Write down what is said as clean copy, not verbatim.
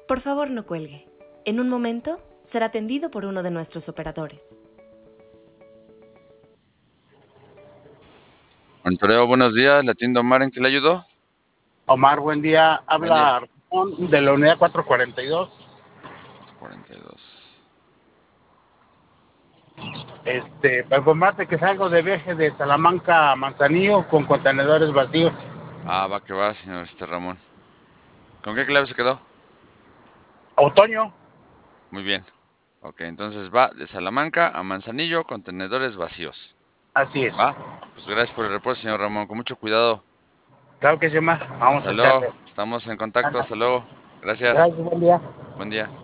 Por favor, no cuelgue. En un momento será atendido por uno de nuestros operadores. Antonio, buenos días. ¿Le atiendo Omar? ¿En qué le ayudó? Omar, buen día. Buen día. Habla Ramón de la unidad 442. 42. Para informarte que salgo de viaje de Salamanca a Manzanillo con contenedores vacíos. Va que va, señor Ramón. ¿Con qué clave se quedó? Otoño, Muy bien. Ok, entonces va de Salamanca a Manzanillo, contenedores vacíos. así es. ¿Va? Pues gracias por el reporte, señor Ramón. Con mucho cuidado. Claro que sí, Omar. Vamos Hasta a luego. echarle. Estamos en contacto. Hasta luego. Gracias. Gracias, buen día. Buen día.